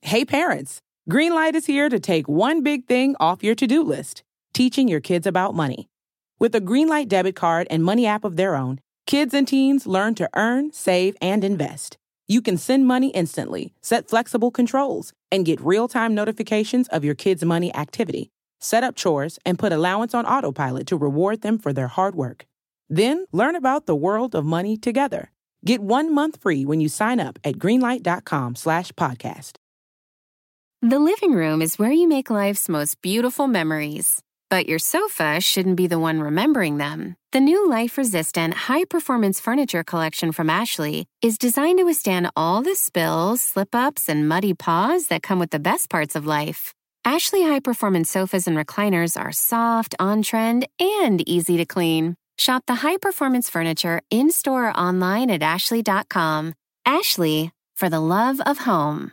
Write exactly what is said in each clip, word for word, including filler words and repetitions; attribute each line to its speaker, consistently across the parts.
Speaker 1: Hey parents, Greenlight is here to take one big thing off your to-do list, teaching your kids about money. With a Greenlight debit card and money app of their own, kids and teens learn to earn, save, and invest. You can send money instantly, set flexible controls, and get real-time notifications of your kids' money activity. Set up chores and put allowance on autopilot to reward them for their hard work. Then learn about the world of money together. Get one month free when you sign up at greenlight.com slash podcast.
Speaker 2: The living room is where you make life's most beautiful memories. But your sofa shouldn't be the one remembering them. The new life-resistant, high-performance furniture collection from Ashley is designed to withstand all the spills, slip-ups, and muddy paws that come with the best parts of life. Ashley high-performance sofas and recliners are soft, on-trend, and easy to clean. Shop the high-performance furniture in-store or online at ashley dot com. Ashley, for the love of home.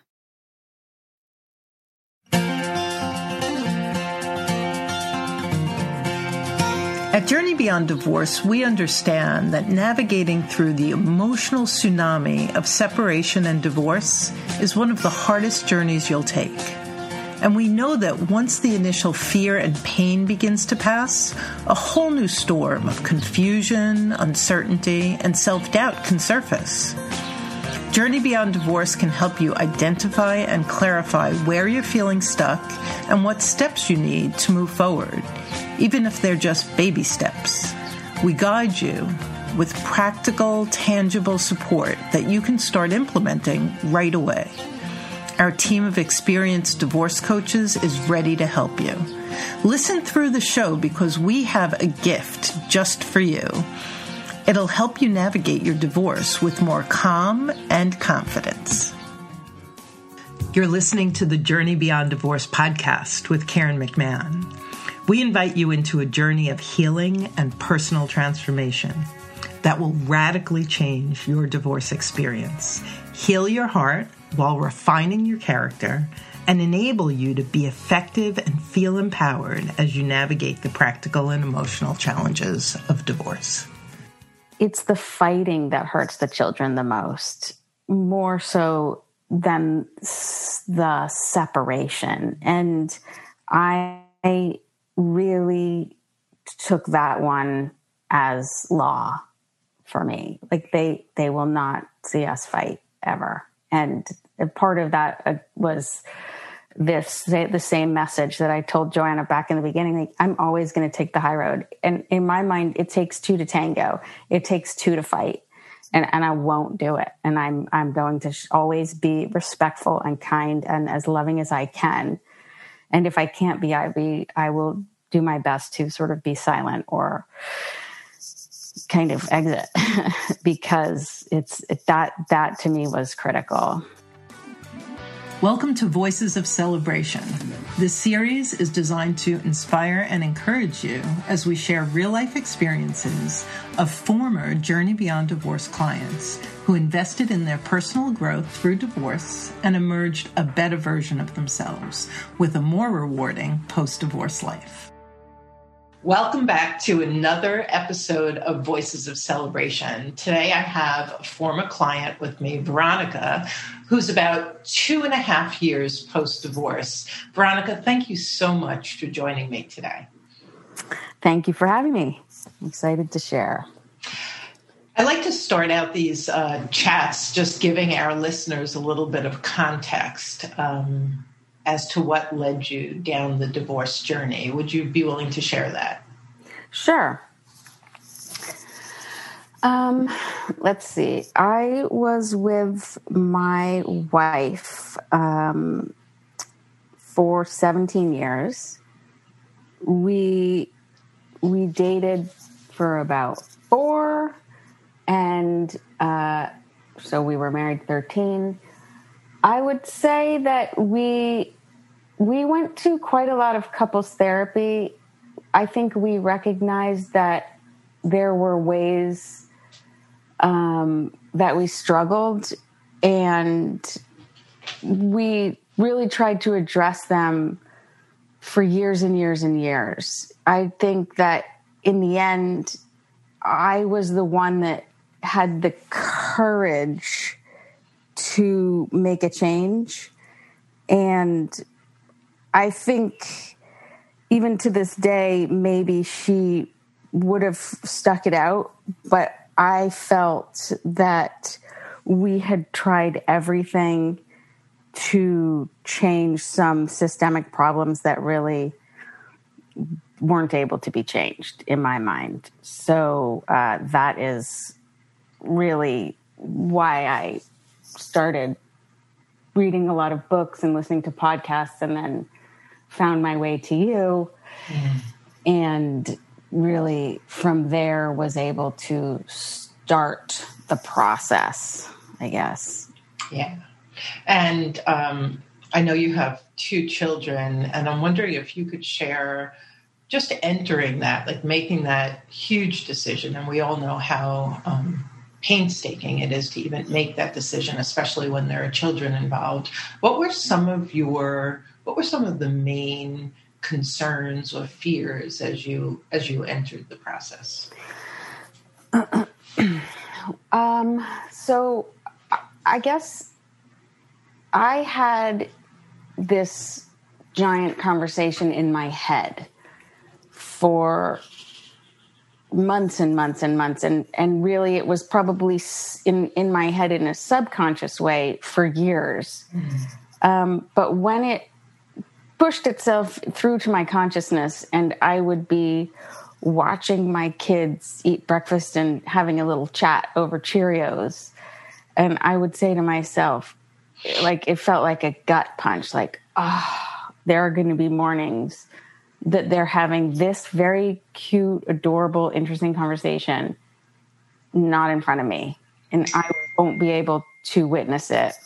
Speaker 3: At Journey Beyond Divorce, we understand that navigating through the emotional tsunami of separation and divorce is one of the hardest journeys you'll take. And we know that once the initial fear and pain begins to pass, a whole new storm of confusion, uncertainty, and self-doubt can surface. Journey Beyond Divorce can help you identify and clarify where you're feeling stuck and what steps you need to move forward, even if they're just baby steps. We guide you with practical, tangible support that you can start implementing right away. Our team of experienced divorce coaches is ready to help you. Listen through the show because we have a gift just for you. It'll help you navigate your divorce with more calm and confidence. You're listening to the Journey Beyond Divorce podcast with Karen McMahon. We invite you into a journey of healing and personal transformation that will radically change your divorce experience, heal your heart while refining your character, and enable you to be effective and feel empowered as you navigate the practical and emotional challenges of divorce.
Speaker 4: It's the fighting that hurts the children the most, more so than the separation. And I really took that one as law for me. Like they, they will not see us fight ever. And part of that uh, was this, the same message that I told Joanna back in the beginning. Like, I'm always going to take the high road. And in my mind, it takes two to tango. It takes two to fight. And, and I won't do it. And I'm, I'm going to sh- always be respectful and kind and as loving as I can. And if I can't be, I be, I will do my best to sort of be silent or kind of exit because it's it, that, that to me was critical.
Speaker 3: Welcome to Voices of Celebration. This series is designed to inspire and encourage you as we share real-life experiences of former Journey Beyond Divorce clients who invested in their personal growth through divorce and emerged a better version of themselves with a more rewarding post-divorce life. Welcome back to another episode of Voices of Celebration. Today I have a former client with me, Veronica, who's about two and a half years post-divorce. Veronica, thank you so much for joining me today.
Speaker 4: Thank you for having me. I'm excited to share.
Speaker 3: I like to start out these uh, chats just giving our listeners a little bit of context um, as to what led you down the divorce journey. Would you be willing to share that?
Speaker 4: Sure. Um, let's see. I was with my wife um, for seventeen years. We we dated for about four, and uh, so we were married thirteen. I would say that we we went to quite a lot of couples therapy. I think we recognized that there were ways um, that we struggled, and we really tried to address them for years and years and years. I think that in the end, I was the one that had the courage to make a change. and I think even to this day, maybe she would have stuck it out, but I felt that we had tried everything to change some systemic problems that really weren't able to be changed in my mind. So uh, that is really why I started reading a lot of books and listening to podcasts, and then found my way to you. Mm. And really from there was able to start the process, I guess.
Speaker 5: Yeah. And um, I know you have two children, and I'm wondering if you could share just entering that, like making that huge decision. And we all know how um, painstaking it is to even make that decision, especially when there are children involved. What were some of your, what were some of the main concerns or fears as you, as you entered the process?
Speaker 4: um, so I guess I had this giant conversation in my head for months and months and months. And, and really it was probably in, in my head in a subconscious way for years. Mm-hmm. Um, but when it pushed itself through to my consciousness and I would be watching my kids eat breakfast and having a little chat over Cheerios, and I would say to myself, like, it felt like a gut punch, like, ah, oh, there are going to be mornings that they're having this very cute, adorable, interesting conversation not in front of me, and I won't be able to witness it.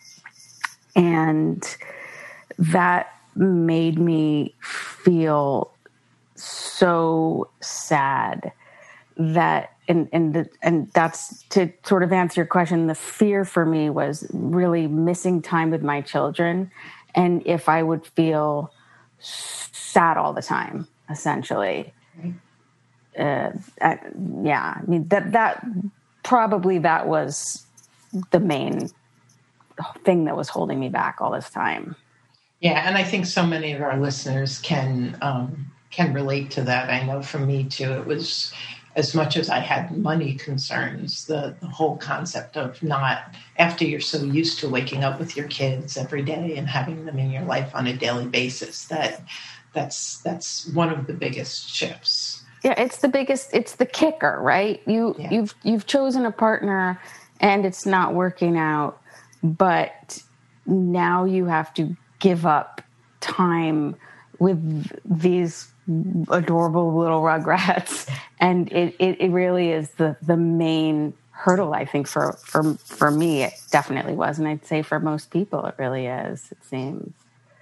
Speaker 4: And that made me feel so sad that, and and the, and that's to sort of answer your question. The fear for me was really missing time with my children, and if I would feel sad all the time, essentially. Uh, I, yeah, I mean that that probably that was the main thing that was holding me back all this time.
Speaker 5: Yeah, and I think so many of our listeners can um, can relate to that. I know for me too, it was, as much as I had money concerns, the, the whole concept of not, after you're so used to waking up with your kids every day and having them in your life on a daily basis, that that's that's one of the biggest shifts.
Speaker 4: Yeah, it's the biggest, it's the kicker, right? You yeah. you've you've chosen a partner and it's not working out, but now you have to give up time with these adorable little rugrats, and it, it, it really is the, the main hurdle, I think, for, for for me. It definitely was, and I'd say for most people it really is, it seems.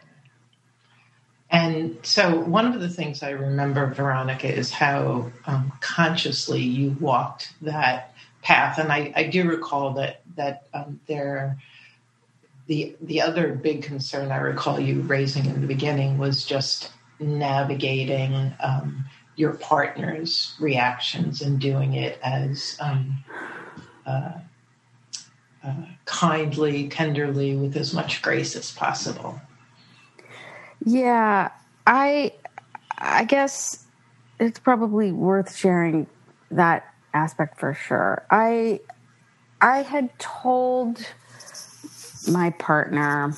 Speaker 5: And so one of the things I remember, Veronica, is how um, consciously you walked that path. And I, I do recall that that um, there The the other big concern I recall you raising in the beginning was just navigating um, your partner's reactions and doing it as um, uh, uh, kindly, tenderly, with as much grace as possible.
Speaker 4: Yeah, I I guess it's probably worth sharing that aspect for sure. I I had told my partner.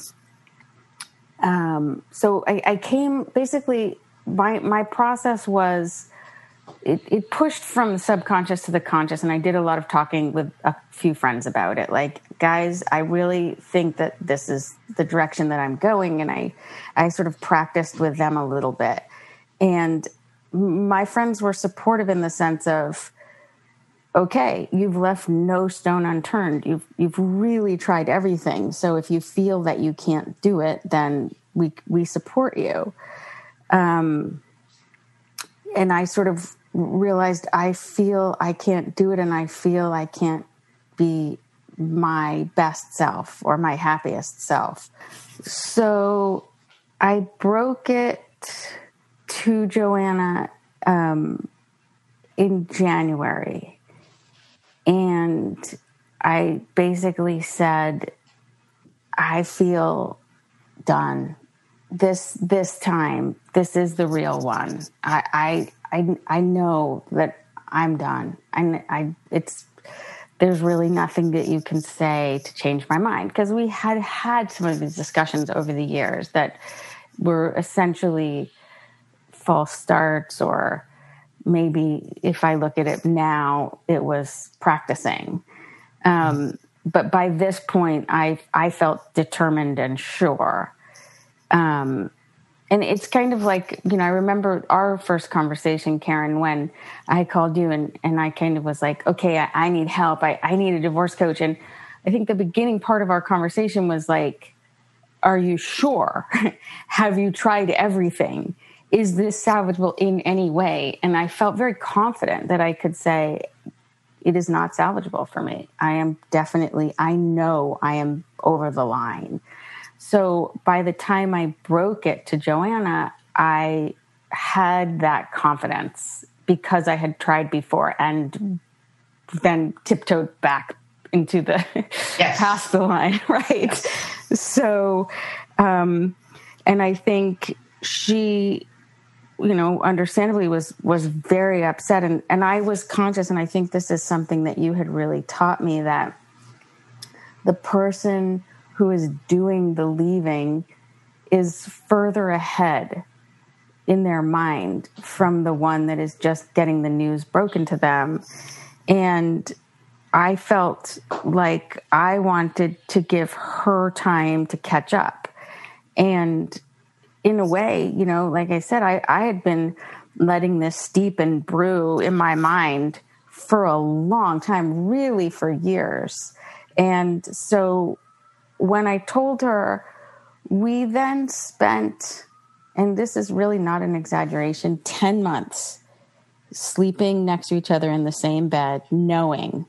Speaker 4: Um, so I, I came, basically, my, my process was, it, it pushed from the subconscious to the conscious, and I did a lot of talking with a few friends about it. Like, guys, I really think that this is the direction that I'm going, and I, I sort of practiced with them a little bit. And my friends were supportive in the sense of, okay, you've left no stone unturned. You've you've really tried everything. So if you feel that you can't do it, then we we support you. Um, and I sort of realized I feel I can't do it, and I feel I can't be my best self or my happiest self. So I broke it to Joanna um, in January. And I basically said, I feel done. This this time, this is the real one. I I I, I know that I'm done. I, I it's there's really nothing that you can say to change my mind, because we had had some of these discussions over the years that were essentially false starts, or maybe if I look at it now, it was practicing. Um, but by this point, I I felt determined and sure. Um, and it's kind of like, you know, I remember our first conversation, Karen, when I called you and, and I kind of was like, okay, I, I need help. I, I need a divorce coach. And I think the beginning part of our conversation was like, are you sure? Have you tried everything? Is this salvageable in any way? And I felt very confident that I could say, it is not salvageable for me. I am definitely, I know I am over the line. So by the time I broke it to Joanna, I had that confidence because I had tried before and then tiptoed back into the yes. past the line, right? Yes. So, um, and I think she, you know, understandably was was very upset, and and I was conscious, and I think this is something that you had really taught me, that the person who is doing the leaving is further ahead in their mind from the one that is just getting the news broken to them. And I felt like I wanted to give her time to catch up. And in a way, you know, like I said, I, I had been letting this steep and brew in my mind for a long time, really for years. And so when I told her, we then spent, and this is really not an exaggeration, ten months sleeping next to each other in the same bed, knowing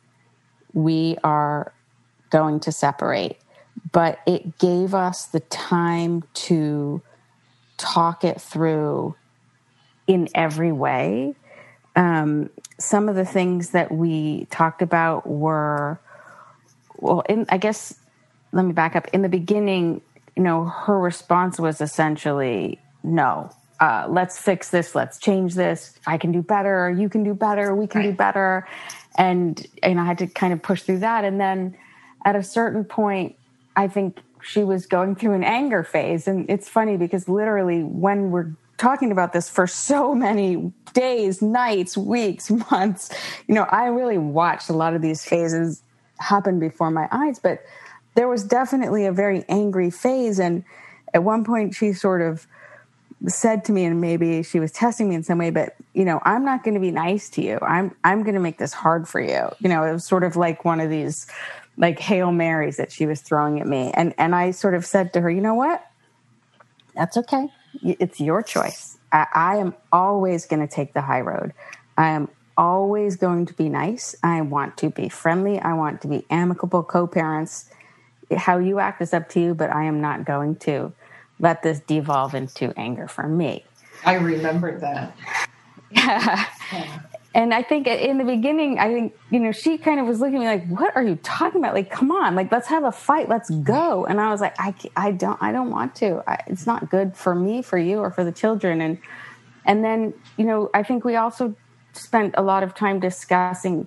Speaker 4: we are going to separate. But it gave us the time to talk it through in every way. Um, some of the things that we talked about were, well, in, I guess, let me back up. In the beginning, you know, her response was essentially, no, uh, let's fix this. Let's change this. I can do better. You can do better. We can right. do better. And, and I had to kind of push through that. And then at a certain point, I think she was going through an anger phase. And it's funny because literally when we're talking about this for so many days, nights, weeks, months, you know, I really watched a lot of these phases happen before my eyes, but there was definitely a very angry phase. And at one point she sort of said to me, and maybe she was testing me in some way, but, you know, I'm not going to be nice to you. I'm, I'm going to make this hard for you. You know, it was sort of like one of these like Hail Marys that she was throwing at me. And, and I sort of said to her, you know what? That's okay. It's your choice. I, I am always going to take the high road. I am always going to be nice. I want to be friendly. I want to be amicable co-parents. How you act is up to you, but I am not going to let this devolve into anger for me.
Speaker 5: I remember that.
Speaker 4: Yeah. yeah. And I think in the beginning, I think, you know, she kind of was looking at me like, what are you talking about? Like, come on, like, let's have a fight. Let's go. And I was like, I, I don't, I don't want to. I, it's not good for me, for you, or for the children. And, and then, you know, I think we also spent a lot of time discussing,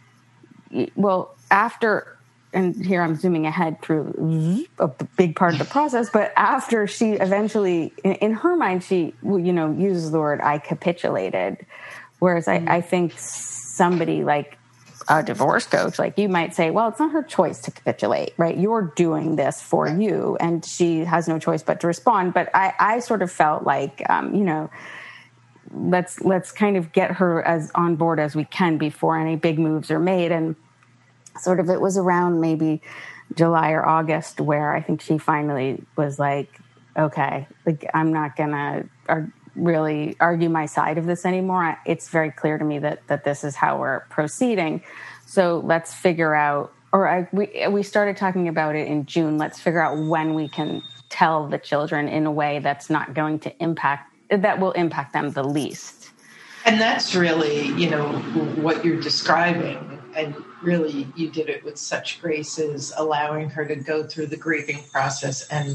Speaker 4: well, after, and here I'm zooming ahead through a big part of the process, but after she eventually, in, in her mind, she, you know, uses the word, I capitulated. Whereas I, I think somebody like a divorce coach, like you might say, well, it's not her choice to capitulate, right? You're doing this for you, and she has no choice but to respond. But I, I sort of felt like, um, you know, let's let's kind of get her as on board as we can before any big moves are made. And sort of it was around maybe July or August where I think she finally was like, okay, like I'm not gonna ar- really argue my side of this anymore. It's very clear to me that that this is how we're proceeding. So let's figure out, or I, we we started talking about it in June. Let's figure out when we can tell the children in a way that's not going to impact, that will impact them the least.
Speaker 5: And that's really, you know, what you're describing. And really, you did it with such grace, is allowing her to go through the grieving process and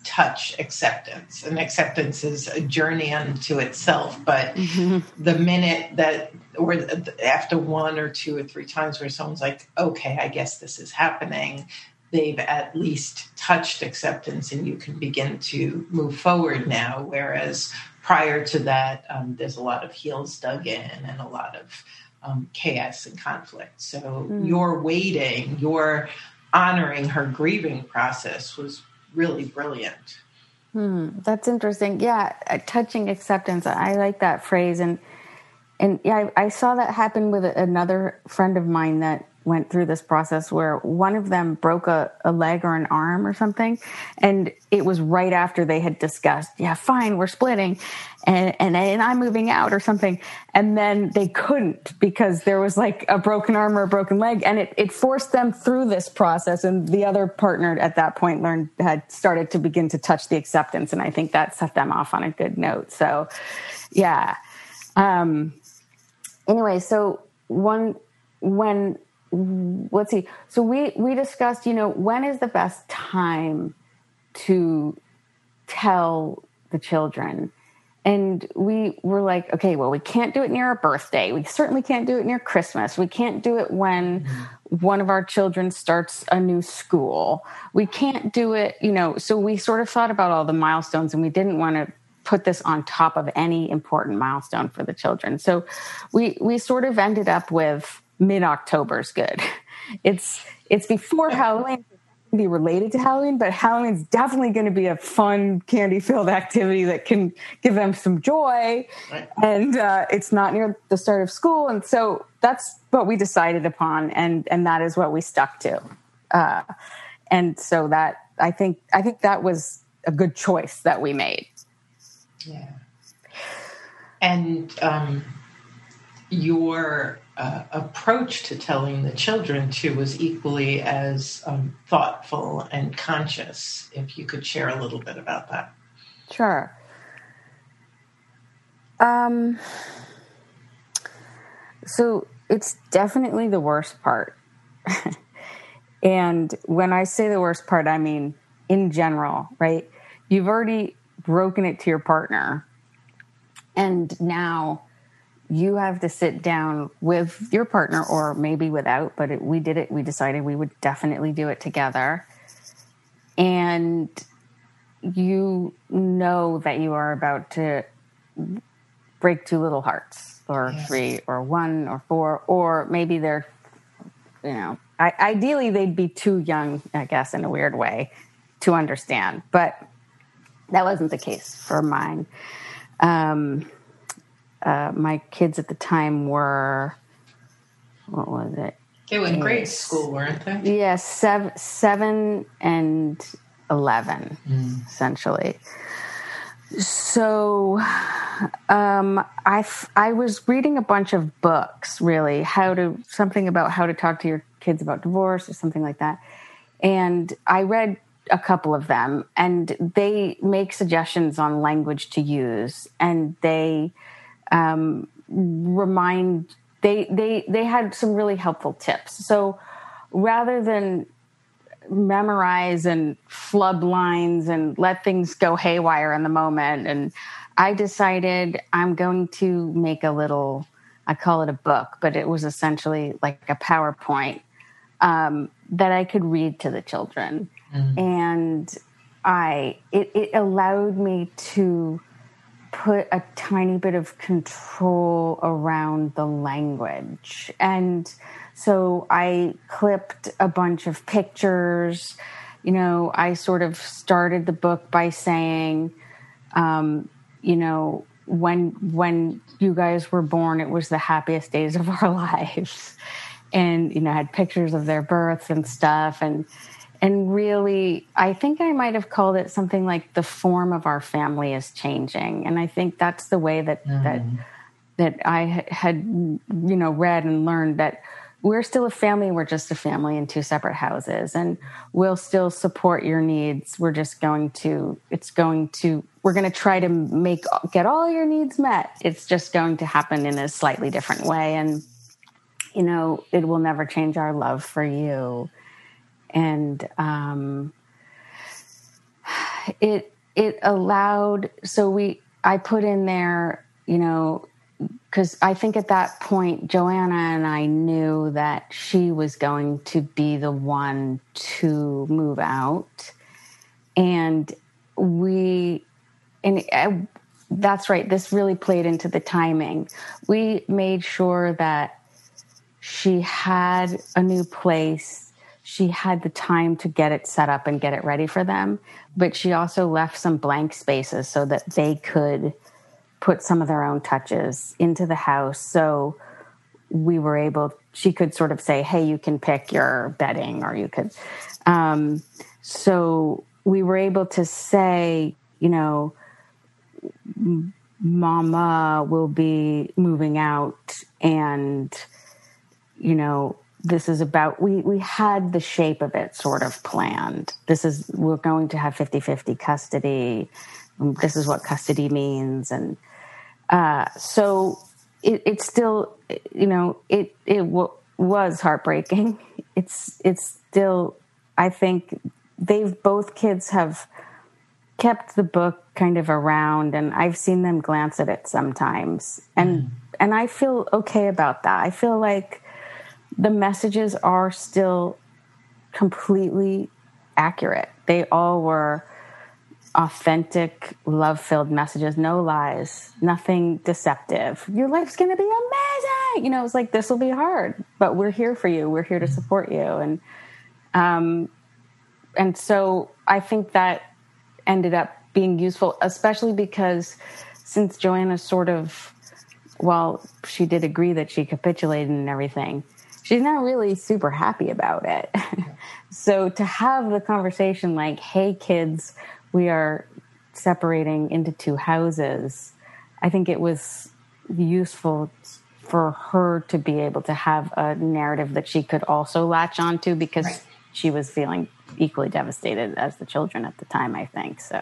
Speaker 5: touch acceptance. And acceptance is a journey unto itself. But mm-hmm. the minute that, or after one or two or three times where someone's like, okay, I guess this is happening, they've at least touched acceptance and you can begin to move forward now. Whereas prior to that, um, there's a lot of heels dug in and a lot of um, chaos and conflict. So mm. your waiting, your honoring her grieving process was really brilliant.
Speaker 4: Hmm, that's interesting. Yeah, touching acceptance. I like that phrase. And and yeah, I, I saw that happen with another friend of mine that went through this process where one of them broke a, a leg or an arm or something. And it was right after they had discussed, yeah, fine, we're splitting and, and, and I'm moving out or something. And then they couldn't because there was like a broken arm or a broken leg. And it, it forced them through this process. And the other partner at that point learned, had started to begin to touch the acceptance. And I think that set them off on a good note. So yeah. Um, anyway, so one, when, let's see. So we, we discussed, you know, when is the best time to tell the children? And we were like, okay, well, we can't do it near a birthday. We certainly can't do it near Christmas. We can't do it when mm-hmm. one of our children starts a new school. We can't do it, you know, so we sort of thought about all the milestones and we didn't want to put this on top of any important milestone for the children. So we, we sort of ended up with mid-October is good. It's it's before Halloween. It can be related to Halloween, but Halloween's definitely going to be a fun, candy-filled activity that can give them some joy. Right. And uh, it's not near the start of school, and so that's what we decided upon, and and that is what we stuck to. Uh, and so that I think I think that was a good choice that we made.
Speaker 5: Yeah. And um, your Uh, approach to telling the children too was equally as um, thoughtful and conscious. If you could share a little bit about that.
Speaker 4: Sure. Um, so it's definitely the worst part. And when I say the worst part, I mean in general, right? You've already broken it to your partner. And now you have to sit down with your partner or maybe without, but it, we did it. We decided we would definitely do it together. And you know that you are about to break two little hearts or yes. three or one or four, or maybe they're, you know, I, ideally they'd be too young, I guess, in a weird way to understand, but that wasn't the case for mine. Um, Uh, my kids at the time were, what was it?
Speaker 5: They were in grade school, weren't they?
Speaker 4: Yes, yeah, seven, seven and eleven, mm. essentially. So um, I, f- I was reading a bunch of books, really, how to something about how to talk to your kids about divorce or something like that. And I read a couple of them, and they make suggestions on language to use, and they um, remind, they, they, they had some really helpful tips. So rather than memorize and flub lines and let things go haywire in the moment, and I decided I'm going to make a little, I call it a book, but it was essentially like a PowerPoint um, that I could read to the children. Mm-hmm. And I, it, it allowed me to put a tiny bit of control around the language. And so I clipped a bunch of pictures. You know, I sort of started the book by saying, um, you know, when, when you guys were born, it was the happiest days of our lives. And, you know, I had pictures of their births and stuff. And, And really, I think I might have called it something like the form of our family is changing. And I think that's the way that mm. that that I had, you know, read and learned that we're still a family. We're just a family in two separate houses, and we'll still support your needs. We're just going to, it's going to, we're going to try to make, get all your needs met. It's just going to happen in a slightly different way. And, you know, it will never change our love for you. And, um, it it allowed, so we, I put in there, you know, because I think at that point, Joanna and I knew that she was going to be the one to move out. And we, and I, that's right, this really played into the timing. We made sure that she had a new place. She had the time to get it set up and get it ready for them. But she also left some blank spaces so that they could put some of their own touches into the house. So we were able, she could sort of say, hey, you can pick your bedding, or you could. Um, so we were able to say, you know, Mama will be moving out, and, you know, this is about, we, we had the shape of it sort of planned. This is, we're going to have fifty-fifty custody. This is what custody means. And uh, so it, it's still, you know, it, it w- was heartbreaking. It's, it's still, I think they've, both kids have kept the book kind of around, and I've seen them glance at it sometimes. And, mm. and I feel okay about that. I feel like the messages are still completely accurate. They all were authentic, love-filled messages, no lies, nothing deceptive. Your life's going to be amazing. You know, it's like, this will be hard, but we're here for you. We're here to support you. And, um, and so I think that ended up being useful, especially because since Joanna sort of, well, she did agree that she capitulated and everything, she's not really super happy about it. So to have the conversation like, hey, kids, we are separating into two houses, I think it was useful for her to be able to have a narrative that she could also latch onto, because right. she was feeling equally devastated as the children at the time, I think. So,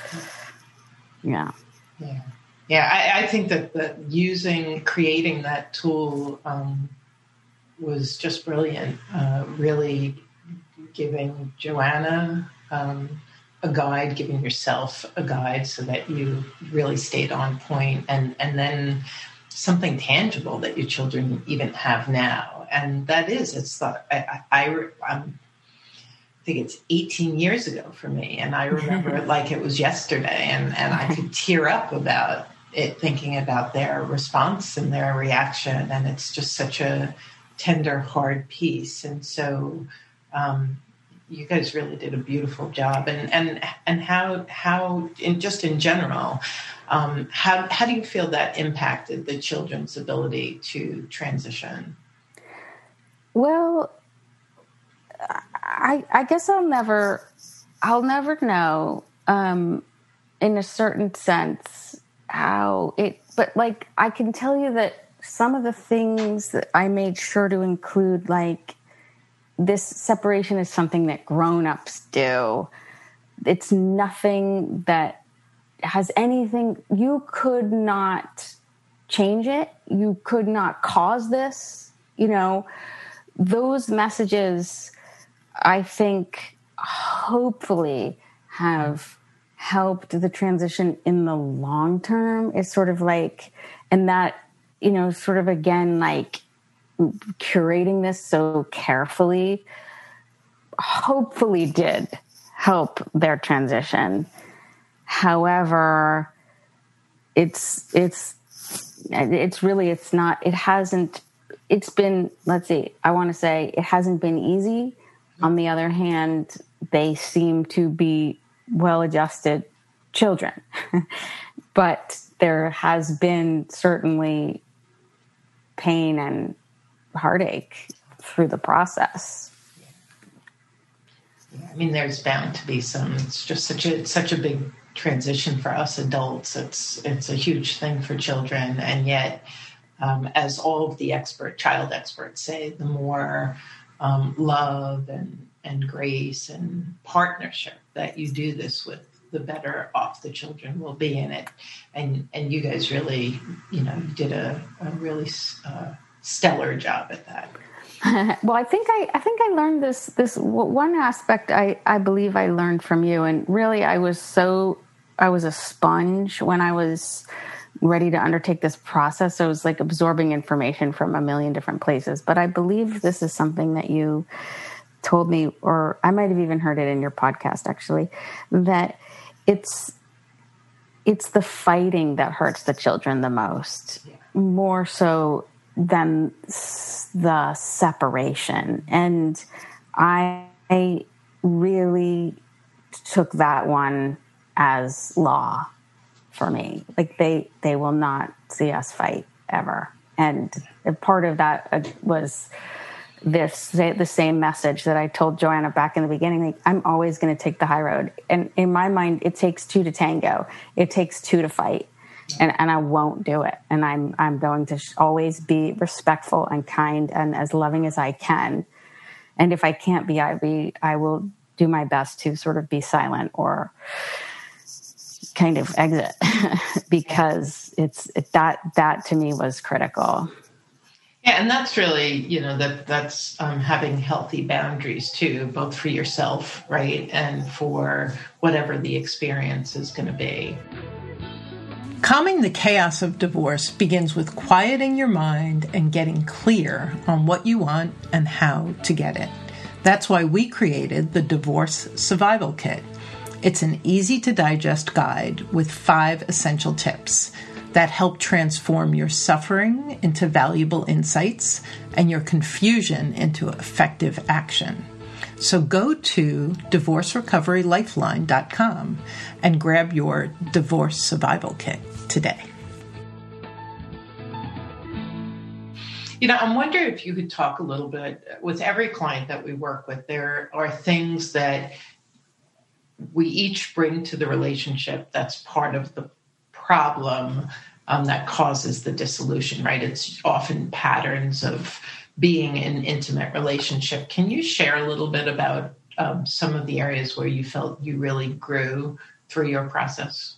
Speaker 4: yeah.
Speaker 5: Yeah. Yeah, I, I think that, that using, creating that tool um, was just brilliant. Uh, really giving Joanna um, a guide, giving yourself a guide so that you really stayed on point, and, and then something tangible that your children even have now. And that is, it's the, I, I, I, I'm, I think it's eighteen years ago for me. And I remember it like it was yesterday, and, and I could tear up about it, thinking about their response and their reaction. And it's just such a tender, hard piece. And so, um, you guys really did a beautiful job. And, and, and how, how in just in general, um, how, how do you feel that impacted the children's ability to transition?
Speaker 4: Well, I, I guess I'll never, I'll never know, um, in a certain sense how it, but like, I can tell you that some of the things that I made sure to include, like, this separation is something that grown-ups do. It's nothing that has anything, you could not change it. You could not cause this, you know, those messages, I think, hopefully have helped the transition in the long term. It's sort of like, and that, you know, sort of again, like curating this so carefully, hopefully did help their transition. However, it's, it's, it's really, it's not, it hasn't, it's been, let's see, I want to say it hasn't been easy. On the other hand, they seem to be well-adjusted children, but there has been certainly pain and heartache through the process.
Speaker 5: Yeah, I mean, there's bound to be some. It's just such a such a big transition for us adults. It's it's a huge thing for children, and yet, um, as all of the expert child experts say, the more um, love and and grace and partnership that you do this with, the better off the children will be in it. And and you guys really, you know, did a, a really uh, stellar job at that.
Speaker 4: Well, I think I, I think I learned this, this one aspect I, I believe I learned from you. And really, I was so, I was a sponge when I was ready to undertake this process. So I was like absorbing information from a million different places. But I believe this is something that you told me, or I might have even heard it in your podcast, actually, that it's, it's the fighting that hurts the children the most, yeah. more so than the separation. And I really took that one as law for me. Like they, they will not see us fight ever. And part of that was this, the same message that I told Joanna back in the beginning. Like, I'm always going to take the high road. And in my mind, it takes two to tango. It takes two to fight. And, and I won't do it. And I'm I'm going to always be respectful and kind and as loving as I can. And if I can't be, I be I will do my best to sort of be silent or kind of exit because it's it, that that to me was critical.
Speaker 5: Yeah, and that's really, you know, that that's um, having healthy boundaries too, both for yourself, right, and for whatever the experience is going to be.
Speaker 3: Calming the chaos of divorce begins with quieting your mind and getting clear on what you want and how to get it. That's why we created the Divorce Survival Kit. It's an easy-to-digest guide with five essential tips that help transform your suffering into valuable insights and your confusion into effective action. So go to divorce recovery lifeline dot com and grab your Divorce Survival Kit today.
Speaker 5: You know, I'm wondering if you could talk a little bit with every client that we work with. There are things that we each bring to the relationship that's part of the problem um, that causes the dissolution, right? It's often patterns of being in an intimate relationship. Can you share a little bit about um, some of the areas where you felt you really grew through your process?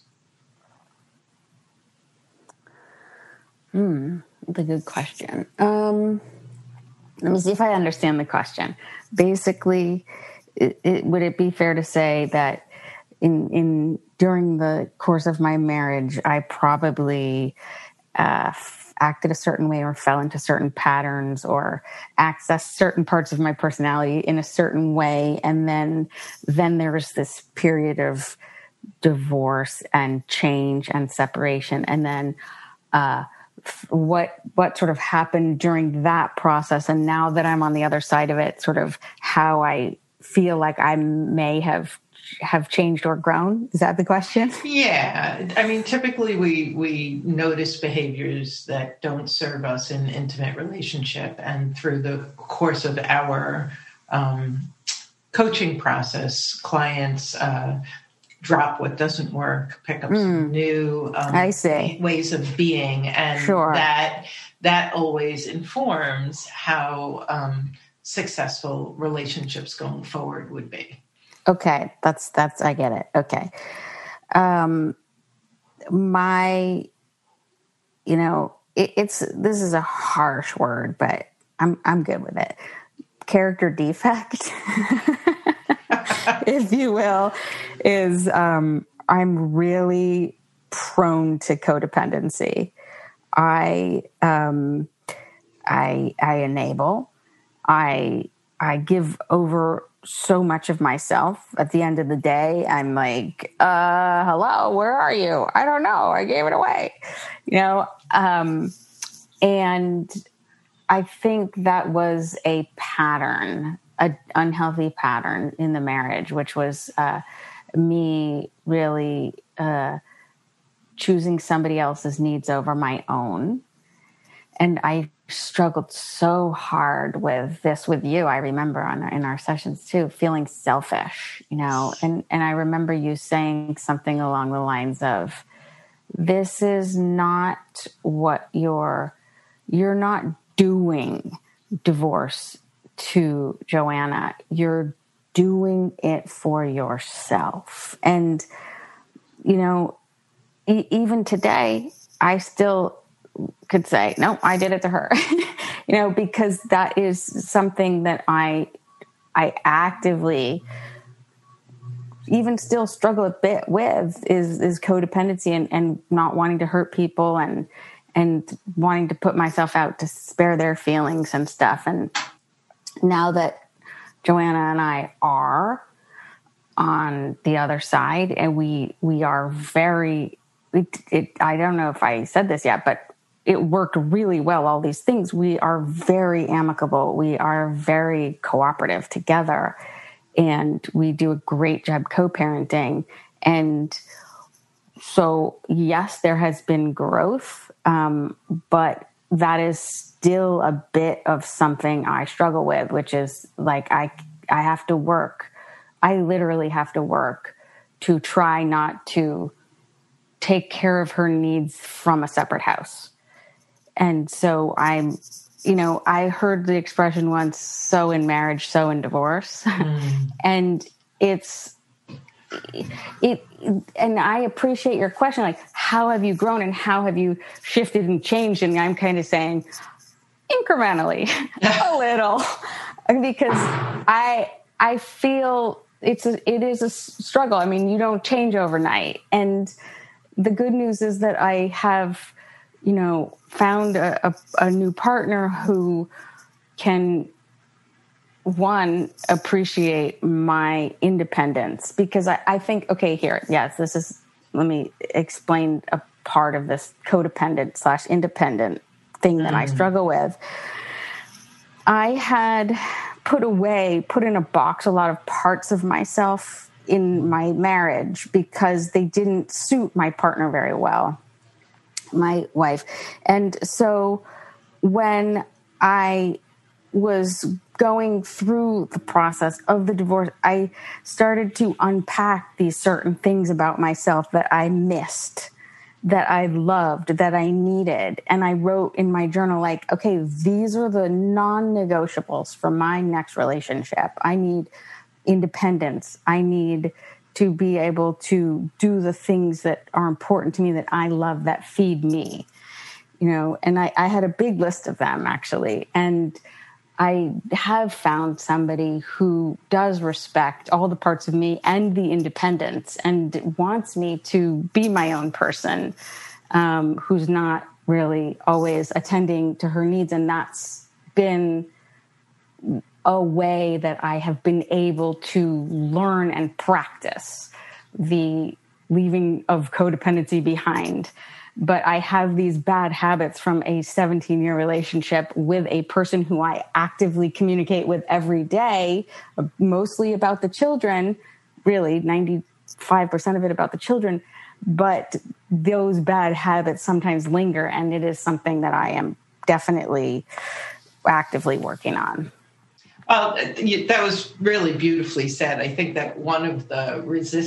Speaker 4: Hmm, that's a good question. Um, let me see if I understand the question. Basically, it, it, would it be fair to say that in in during the course of my marriage, I probably uh, acted a certain way or fell into certain patterns or accessed certain parts of my personality in a certain way. And then, then there was this period of divorce and change and separation. And then, uh, what, what sort of happened during that process. And now that I'm on the other side of it, sort of how I feel like I may have have changed or grown? Is that the question?
Speaker 5: Yeah. I mean, typically we we notice behaviors that don't serve us in intimate relationship. And through the course of our um, coaching process, clients uh, drop what doesn't work, pick up mm. some new um,
Speaker 4: I see.
Speaker 5: ways of being. And
Speaker 4: sure.
Speaker 5: that that always informs how um, successful relationships going forward would be.
Speaker 4: Okay, that's, that's, I get it. Okay. Um, my, you know, it, it's, this is a harsh word, but I'm, I'm good with it. Character defect, if you will, is, um, I'm really prone to codependency. I, um, I, I enable, I, I give over so much of myself. At the end of the day, I'm like, uh, hello, where are you? I don't know. I gave it away, you know? Um, and I think that was a pattern, an unhealthy pattern in the marriage, which was, uh, me really, uh, choosing somebody else's needs over my own. And I struggled so hard with this with you. I remember on in our sessions too, feeling selfish, you know, and, and I remember you saying something along the lines of, this is not what you're, you're not doing divorce to Joanna. You're doing it for yourself. And, you know, e- even today, I still could say, no, I did it to her. you know, because that is something that I, I actively even still struggle a bit with is, is codependency and, and not wanting to hurt people and, and wanting to put myself out to spare their feelings and stuff. And now that Joanna and I are on the other side, and we, we are very, it, it, I don't know if I said this yet, but it worked really well. All these things, we are very amicable. We are very cooperative together, and we do a great job co-parenting. And so, yes, there has been growth, um, but that is still a bit of something I struggle with, which is like, I, I have to work. I literally have to work to try not to take care of her needs from a separate house. And so I'm, you know, I heard the expression once, so in marriage, so in divorce. Mm. And it's, it, and I appreciate your question, like, how have you grown and how have you shifted and changed? And I'm kind of saying incrementally, a little, because I, I feel it's, a, it is a struggle. I mean, you don't change overnight. And the good news is that I have, you know, found a, a, a new partner who can, one, appreciate my independence, because I, I think, okay, here, yes, this is, let me explain a part of this codependent slash independent thing that mm. I struggle with. I had put away, put in a box a lot of parts of myself in my marriage because they didn't suit my partner very well, my wife. And so when I was going through the process of the divorce, I started to unpack these certain things about myself that I missed, that I loved, that I needed. And I wrote in my journal, like, okay, these are the non-negotiables for my next relationship. I need independence. I need to be able to do the things that are important to me, that I love, that feed me, you know, and I, I had a big list of them, actually. And I have found somebody who does respect all the parts of me and the independence and wants me to be my own person, um, who's not really always attending to her needs. And that's been a way that I have been able to learn and practice the leaving of codependency behind. But I have these bad habits from a seventeen-year relationship with a person who I actively communicate with every day, mostly about the children, really ninety-five percent of it about the children. But those bad habits sometimes linger, and it is something that I am definitely actively working on.
Speaker 5: Well, that was really beautifully said. I think that one of the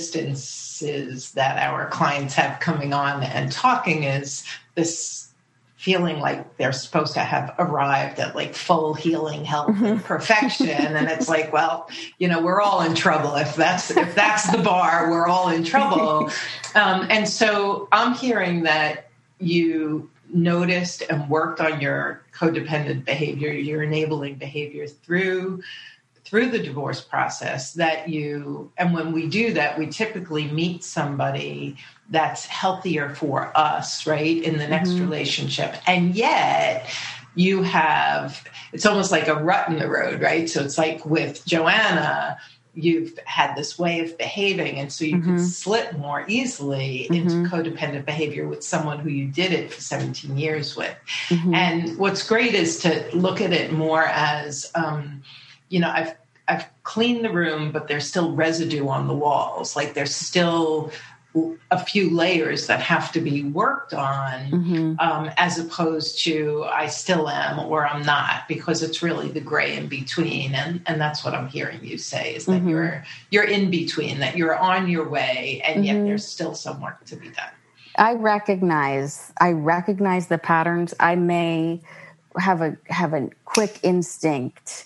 Speaker 5: resistances that our clients have coming on and talking is this feeling like they're supposed to have arrived at like full healing, health, mm-hmm. and perfection. And it's like, well, you know, we're all in trouble. If that's, if that's the bar, we're all in trouble. Um, and so I'm hearing that you noticed and worked on your codependent behavior, your enabling behavior through through the divorce process, that you, and when we do that, we typically meet somebody that's healthier for us, right, in the next mm-hmm. relationship. And yet you have, it's almost like a rut in the road, right? So it's like with Joanna, you've had this way of behaving, and so you mm-hmm. could slip more easily mm-hmm. into codependent behavior with someone who you did it for seventeen years with. Mm-hmm. And what's great is to look at it more as, um, you know, I've I've cleaned the room, but there's still residue on the walls. Like there's still a few layers that have to be worked on, mm-hmm. um, as opposed to I still am or I'm not, because it's really the gray in between. And, and that's what I'm hearing you say, is that mm-hmm. you're, you're in between, that you're on your way, and mm-hmm. yet there's still some work to be done.
Speaker 4: I recognize, I recognize the patterns. I may have a, have a quick instinct,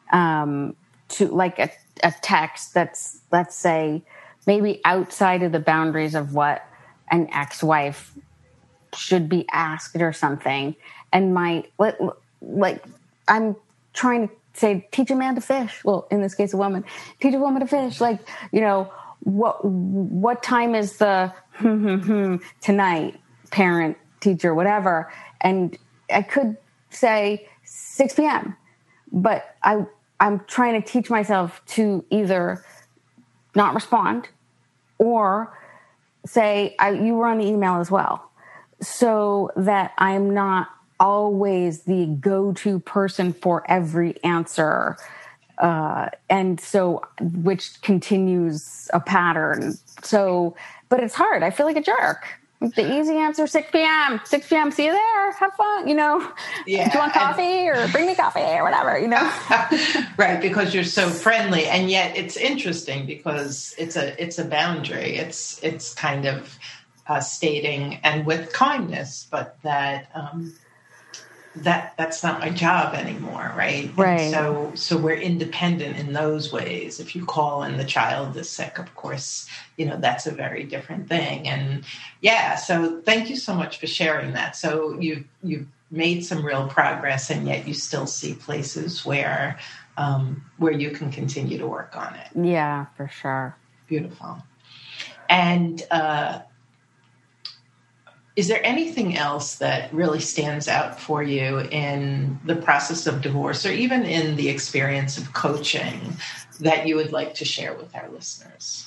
Speaker 4: um, to like a, a text that's, let's say, maybe outside of the boundaries of what an ex-wife should be asked or something. And my, like, I'm trying to say, teach a man to fish. Well, in this case, a woman, teach a woman to fish. Like, you know, what, what time is the tonight, parent, teacher, whatever. And I could say six p.m., but I, I'm trying to teach myself to either not respond or say, I, you were on the email as well, so that I'm not always the go-to person for every answer. Uh, and so, which continues a pattern. So, but it's hard. I feel like a jerk. The easy answer, six p.m., six p.m., see you there, have fun, you know. Yeah, do you want coffee and, or bring me coffee or whatever, you know?
Speaker 5: Right, because you're so friendly. And yet it's interesting because it's a it's a boundary. It's it's kind of uh, stating, and with kindness, but that um, that that's not my job anymore, right?
Speaker 4: Right.
Speaker 5: And so so we're independent in those ways. If you call and the child is sick, of course, you know, that's a very different thing. And yeah, so thank you so much for sharing that. So you've you've made some real progress, and yet you still see places where um, where you can continue to work on it.
Speaker 4: Yeah, for sure.
Speaker 5: Beautiful. And uh is there anything else that really stands out for you in the process of divorce, or even in the experience of coaching, that you would like to share with our listeners?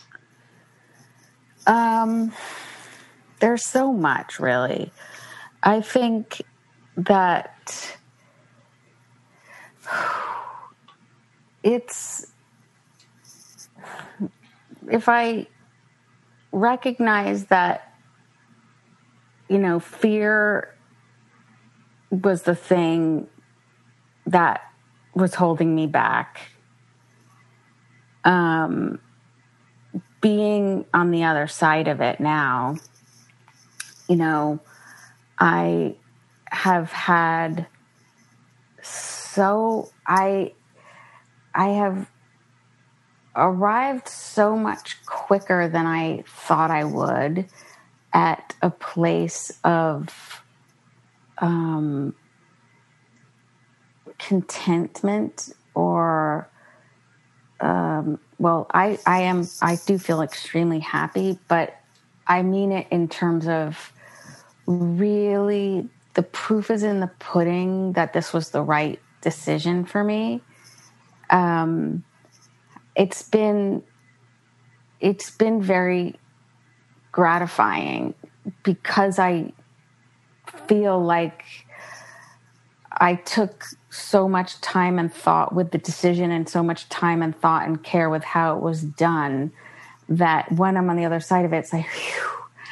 Speaker 4: Um, there's so much, really. I think that it's, if I recognize that, you know, fear was the thing that was holding me back. Um, being on the other side of it now, you know, I have had so, I, I have arrived so much quicker than I thought I would at a place of um, contentment, or um, well, I, I am, I do feel extremely happy, but I mean it in terms of really the proof is in the pudding that this was the right decision for me. Um, it's been, it's been very gratifying, because I feel like I took so much time and thought with the decision, and so much time and thought and care with how it was done, that when I'm on the other side of it, it's like, whew,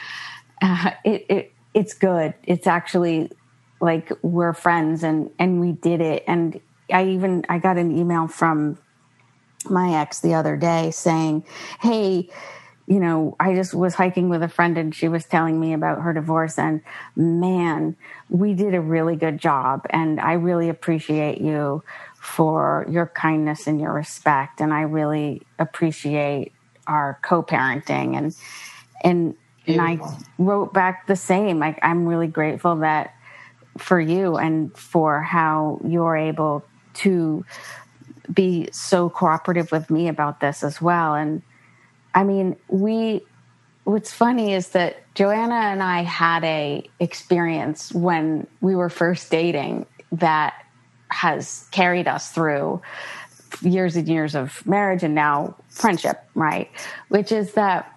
Speaker 4: uh, it, it it's good. It's actually like we're friends, and, and we did it. And I even, I got an email from my ex the other day saying, hey, you know, I just was hiking with a friend, and she was telling me about her divorce, and man, we did a really good job. And I really appreciate you for your kindness and your respect. And I really appreciate our co-parenting. And, and, and I wrote back the same. Like, I'm really grateful that for you, and for how you're able to be so cooperative with me about this as well. And I mean, we, what's funny is that Joanna and I had a experience when we were first dating that has carried us through years and years of marriage and now friendship, right? Which is that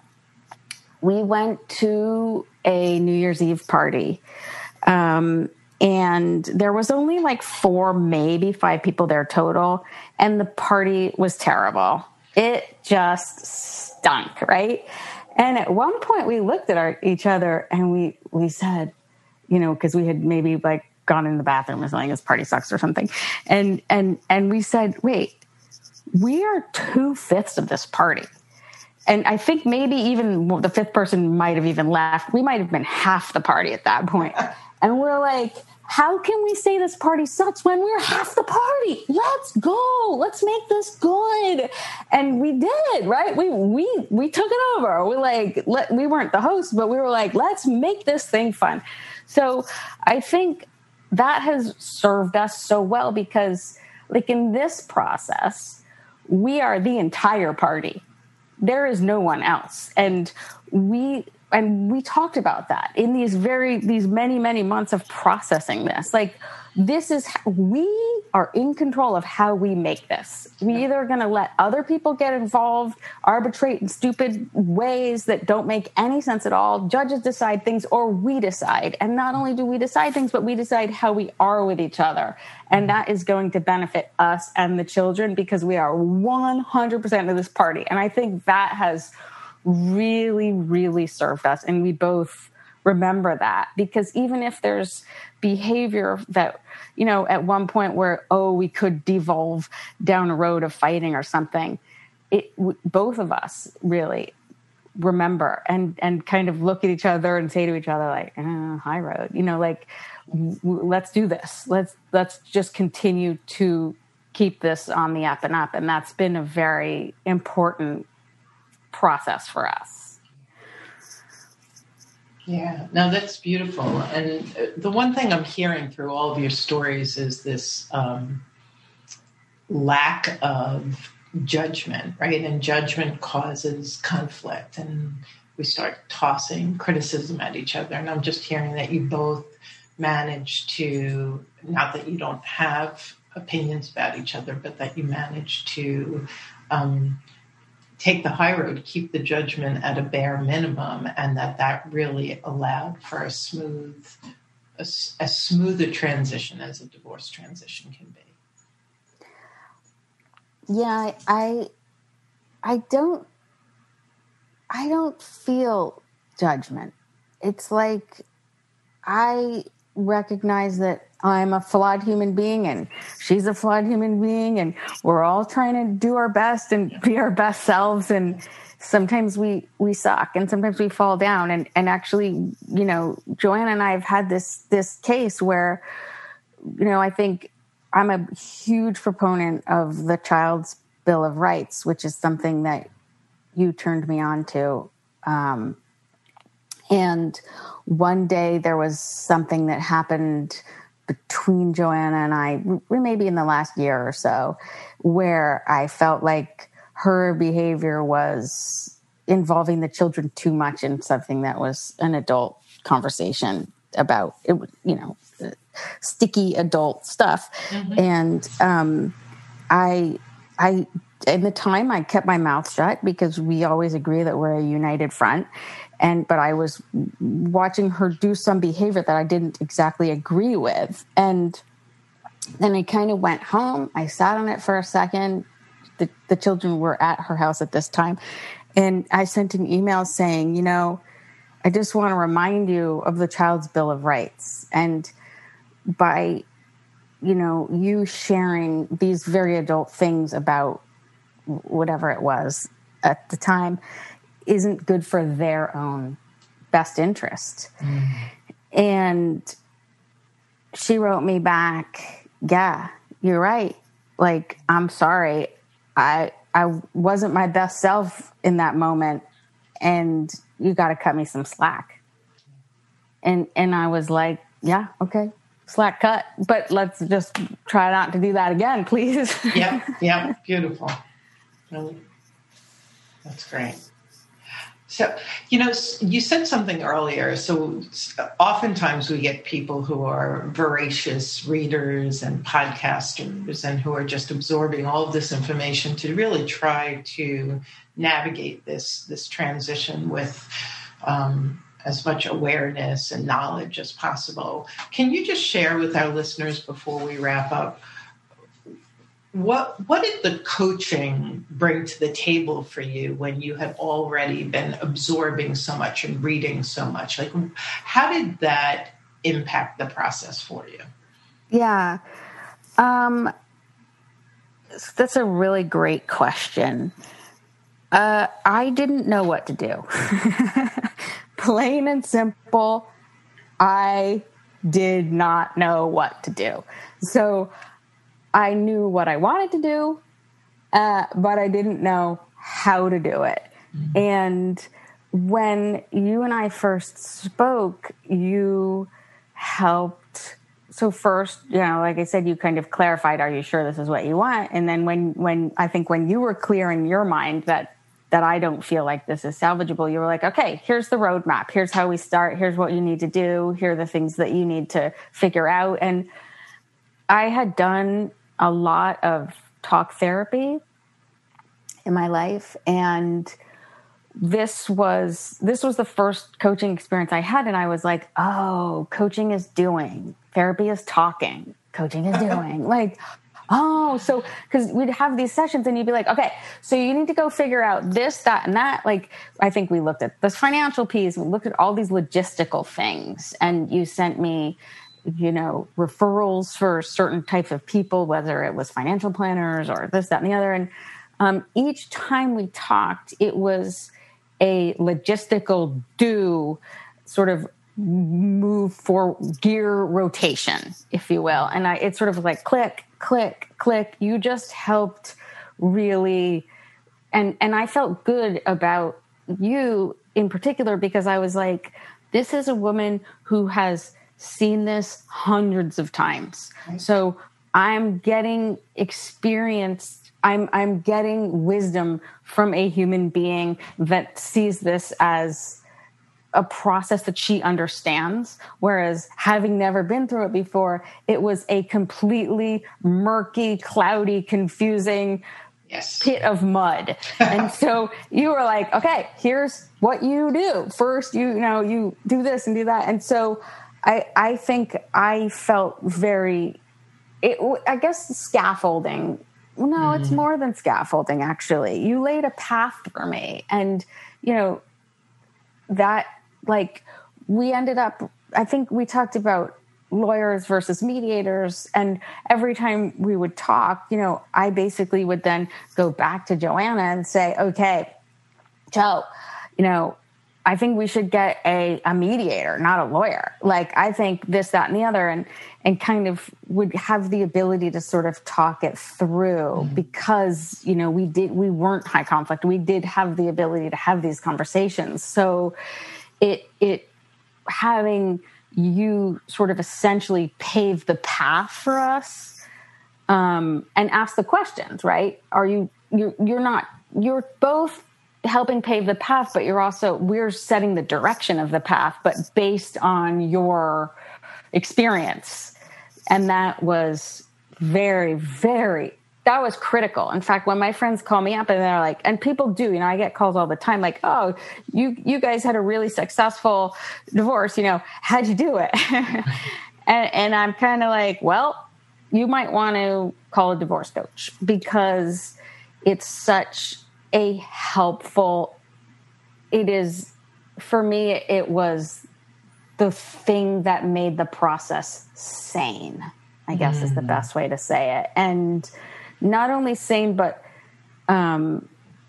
Speaker 4: we went to a New Year's Eve party, um, and there was only like four, maybe five people there total, and the party was terrible. It just stunk, right? And at one point we looked at our, each other, and we, we said, you know, because we had maybe like gone in the bathroom or something, this party sucks or something. And, and, and we said, wait, we are two fifths of this party. And I think maybe even the fifth person might have even left. We might have been half the party at that point. And we're like, how can we say this party sucks when we're half the party? Let's go. Let's make this good. And we did, right? We we we took it over. We like let, we weren't the host, but we were like, let's make this thing fun. So I think that has served us so well because, like, in this process, we are the entire party. There is no one else. And we and we talked about that in these very these many, many months of processing this. Like, this is, we are in control of how we make this. We either are going to let other people get involved, arbitrate in stupid ways that don't make any sense at all. Judges decide things, or we decide. And not only do we decide things, but we decide how we are with each other. And that is going to benefit us and the children because we are one hundred percent of this party. And I think that has really, really served us. And we both remember that, because even if there's behavior that, you know, at one point where, oh, we could devolve down a road of fighting or something, it, w- both of us really remember and, and kind of look at each other and say to each other, like, eh, high road, you know, like, w- let's do this. Let's, let's just continue to keep this on the up and up. And that's been a very important process for us.
Speaker 5: Yeah, no, that's beautiful. And the one thing I'm hearing through all of your stories is this um, lack of judgment, right? And judgment causes conflict, and we start tossing criticism at each other. And I'm just hearing that you both manage to, not that you don't have opinions about each other, but that you manage to um, take the high road, keep the judgment at a bare minimum, and that that really allowed for a smooth, a, a smoother transition as a divorce transition can be.
Speaker 4: Yeah, I, I don't, I don't feel judgment. It's like I recognize that I'm a flawed human being and she's a flawed human being, and we're all trying to do our best and be our best selves. And sometimes we, we suck and sometimes we fall down. And, and actually, you know, Joanna and I have had this, this case where, you know, I think I'm a huge proponent of the Child's Bill of Rights, which is something that you turned me on to. Um, and one day there was something that happened between Joanna and I, maybe in the last year or so, where I felt like her behavior was involving the children too much in something that was an adult conversation about, it, you know, sticky adult stuff. Mm-hmm. And um, I, I, in the time I kept my mouth shut because we always agree that we're a united front. And, but I was watching her do some behavior that I didn't exactly agree with. And then I kind of went home. I sat on it for a second. The, the children were at her house at this time. And I sent an email saying, you know, I just want to remind you of the Child's Bill of Rights. And by, you know, you sharing these very adult things about whatever it was at the time isn't good for their own best interest. Mm. And she wrote me back, yeah, you're right. Like, I'm sorry. I, I wasn't my best self in that moment, and you got to cut me some slack. And, and I was like, yeah, okay, slack cut, but let's just try not to do that again, please.
Speaker 5: Yeah. Yeah. Beautiful. That's great. So, you know, you said something earlier. So oftentimes we get people who are voracious readers and podcasters and who are just absorbing all of this information to really try to navigate this, this transition with um, as much awareness and knowledge as possible. Can you just share with our listeners before we wrap up, What what did the coaching bring to the table for you when you had already been absorbing so much and reading so much? Like, how did that impact the process for you?
Speaker 4: Yeah, um, that's a really great question. Uh, I didn't know what to do. Plain and simple, I did not know what to do. So I knew what I wanted to do, uh, but I didn't know how to do it. Mm-hmm. And when you and I first spoke, you helped so first, you know, like I said, you kind of clarified, are you sure this is what you want? And then when, when I think when you were clear in your mind that, that I don't feel like this is salvageable, you were like, okay, here's the roadmap. Here's how we start. Here's what you need to do. Here are the things that you need to figure out. And I had done a lot of talk therapy in my life. And this was, this was the first coaching experience I had. And I was like, oh, coaching is doing, therapy is talking, coaching is doing. Like, oh, so, because we'd have these sessions and you'd be like, okay, so you need to go figure out this, that, and that. Like, I think we looked at this financial piece, we looked at all these logistical things, and you sent me, you know, referrals for certain types of people, whether it was financial planners or this, that, and the other. And um, each time we talked, it was a logistical do sort of move for gear rotation, if you will. And I, it's sort of like click, click, click. You just helped really, and, and I felt good about you in particular, because I was like, this is a woman who has seen this hundreds of times. So I'm getting experience. I'm, I'm getting wisdom from a human being that sees this as a process that she understands, whereas having never been through it before, it was a completely murky, cloudy, confusing
Speaker 5: yes.
Speaker 4: pit of mud. And so you were like, okay, here's what you do. First, you, you know, you do this and do that. And so I, I think I felt very, it, I guess scaffolding. No, mm-hmm. It's more than scaffolding, actually. You laid a path for me. And, you know, that, like, we ended up, I think we talked about lawyers versus mediators. And every time we would talk, you know, I basically would then go back to Joanna and say, okay, Joe, you know, I think we should get a, a mediator, not a lawyer. Like, I think this, that, and the other, and, and kind of would have the ability to sort of talk it through mm-hmm. because, you know, we did, we weren't high conflict. We did have the ability to have these conversations. So it, it, having you sort of essentially pave the path for us, um, and ask the questions, right? Are you, you're, you're not, you're both helping pave the path, but you're also, we're setting the direction of the path, but based on your experience. And that was very, very, that was critical. In fact, when my friends call me up and they're like, and people do, you know, I get calls all the time, like, oh, you, you guys had a really successful divorce, you know, how'd you do it? and, and I'm kind of like, well, you might want to call a divorce coach, because it's such a helpful, it is, for me, it was the thing that made the process sane, I guess mm. is the best way to say it. And not only sane, but um,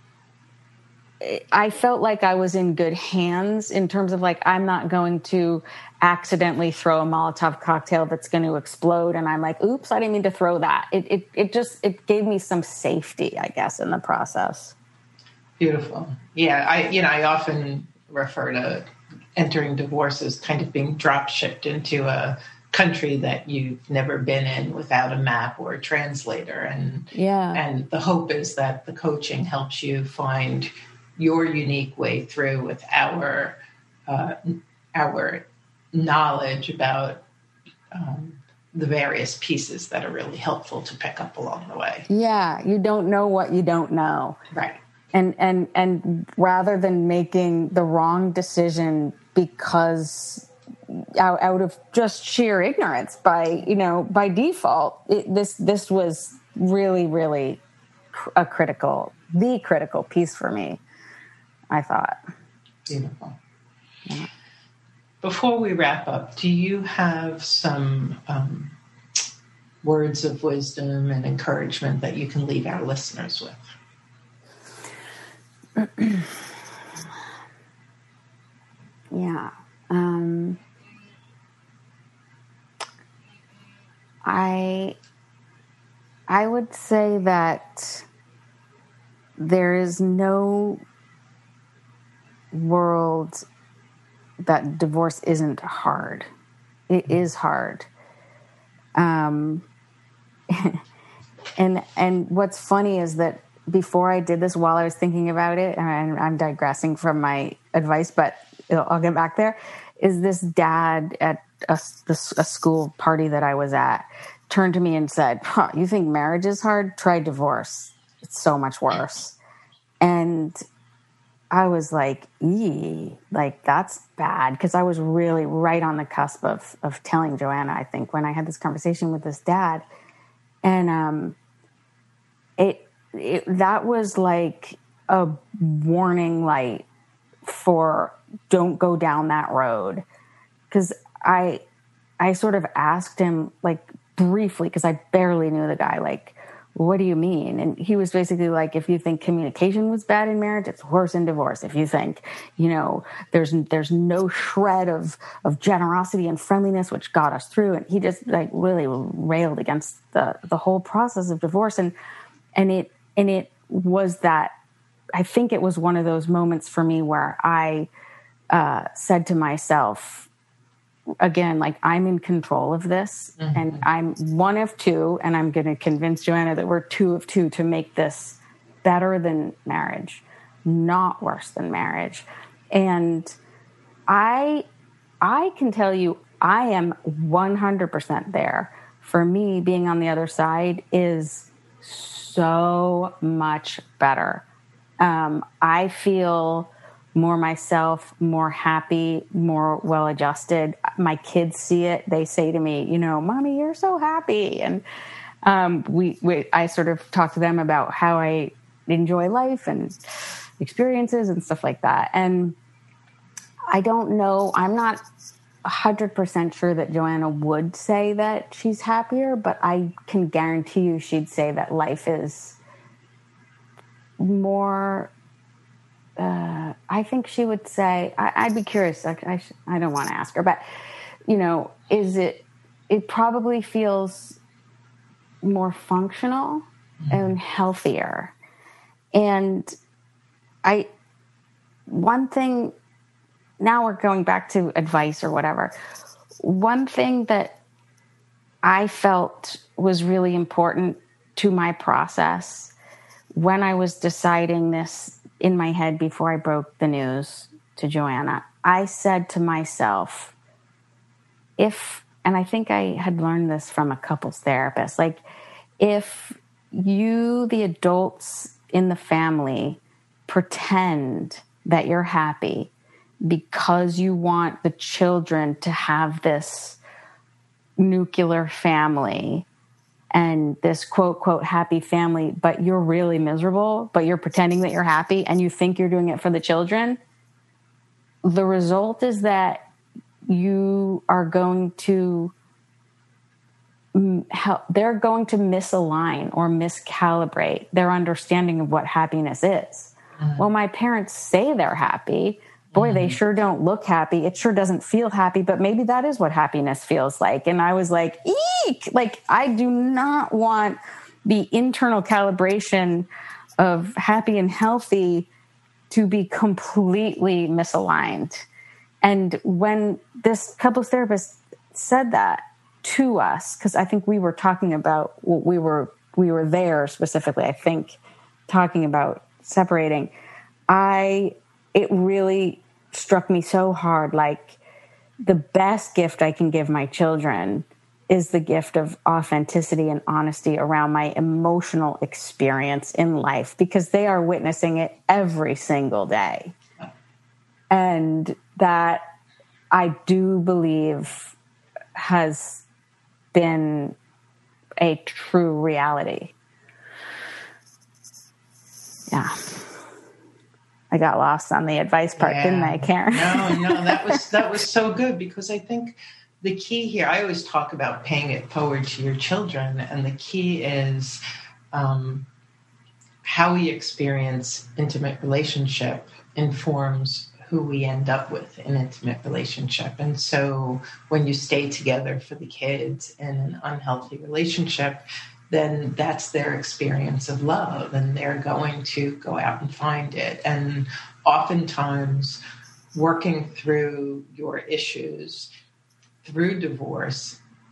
Speaker 4: I felt like I was in good hands in terms of, like, I'm not going to accidentally throw a Molotov cocktail that's going to explode. And I'm like, oops, I didn't mean to throw that. It, it, it just, it gave me some safety, I guess, in the process.
Speaker 5: Beautiful. Yeah. I, you know, I often refer to entering divorce as kind of being drop shipped into a country that you've never been in without a map or a translator. And,
Speaker 4: yeah.
Speaker 5: and the hope is that the coaching helps you find your unique way through with our, uh, our knowledge about, um, the various pieces that are really helpful to pick up along the way.
Speaker 4: Yeah. You don't know what you don't know.
Speaker 5: Right.
Speaker 4: And, and, and rather than making the wrong decision because out, out of just sheer ignorance by, you know, by default, it, this, this was really, really a critical, the critical piece for me, I thought.
Speaker 5: Beautiful. Yeah. Before we wrap up, do you have some um, words of wisdom and encouragement that you can leave our listeners with?
Speaker 4: Yeah. Um, I, I would say that there is no world that divorce isn't hard. It is hard. Um, and and what's funny is that before I did this, while I was thinking about it, and I'm digressing from my advice, but I'll get back there, is this dad at a, this, a school party that I was at turned to me and said, huh, you think marriage is hard? Try divorce. It's so much worse. And I was like, ee, like that's bad. Because I was really right on the cusp of, of telling Joanna, I think, when I had this conversation with this dad. And um, it, it that was like a warning light for don't go down that road. Because I, I sort of asked him, like, briefly, because I barely knew the guy, like, what do you mean? And he was basically like, if you think communication was bad in marriage, it's worse in divorce. If you think, you know, there's there's no shred of of generosity and friendliness which got us through, and he just like really railed against the the whole process of divorce. And and it and it was that, I think it was one of those moments for me where I uh, said to myself, again, like, I'm in control of this, mm-hmm. and I'm one of two, and I'm going to convince Joanna that we're two of two to make this better than marriage, not worse than marriage. And I, I can tell you, I am one hundred percent there. For me, being on the other side is so much better. Um, I feel more myself, more happy, more well-adjusted. My kids see it. They say to me, you know, Mommy, you're so happy. And um, we, we, I sort of talk to them about how I enjoy life and experiences and stuff like that. And I don't know, I'm not one hundred percent sure that Joanna would say that she's happier, but I can guarantee you she'd say that life is more... Uh, I think she would say, I, I'd be curious. I, I, I don't want to ask her, but, you know, is it, it probably feels more functional mm-hmm. and healthier. And I, one thing, now we're going back to advice or whatever. One thing that I felt was really important to my process when I was deciding this in my head before I broke the news to Joanna, I said to myself, if, and I think I had learned this from a couples therapist, like, if you, the adults in the family, pretend that you're happy because you want the children to have this nuclear family and this quote, quote, happy family, but you're really miserable, but you're pretending that you're happy and you think you're doing it for the children, the result is that you are going to, help, they're going to misalign or miscalibrate their understanding of what happiness is. Mm-hmm. Well, my parents say they're happy. Boy, mm-hmm. they sure don't look happy. It sure doesn't feel happy, but maybe that is what happiness feels like. And I was like, eek! Like, I do not want the internal calibration of happy and healthy to be completely misaligned. And when this couples therapist said that to us, because I think we were talking about, we were, we were there specifically, I think, talking about separating, I, it really struck me so hard. Like, the best gift I can give my children is the gift of authenticity and honesty around my emotional experience in life, because they are witnessing it every single day. And that, I do believe, has been a true reality. Yeah. I got lost on the advice part, yeah. didn't I, Karen?
Speaker 5: No, no, that was that was so good, because I think the key here, I always talk about paying it forward to your children, and the key is um, how we experience intimate relationship informs who we end up with in intimate relationship. And so when you stay together for the kids in an unhealthy relationship, then that's their experience of love, and they're going to go out and find it. And oftentimes working through your issues through divorce